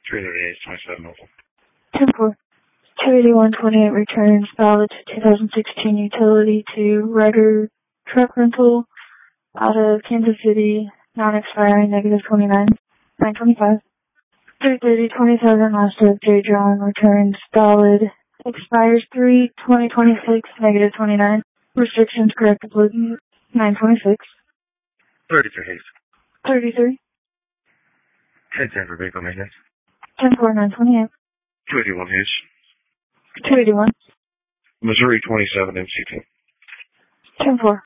338, 27 Opal. 10-4. 28128 returns valid 2016 utility to Ryder Truck Rental out of Kansas City, non-expiring, -29. 925. 330-27 Master of J. John returns valid, expires 3/2026, -29. Restrictions corrected, 926. 33 Hayes. 33. 10-10 for vehicle maintenance. 10-4, 928. 281 Hayes. 281. Missouri 27 MCT. 10-4.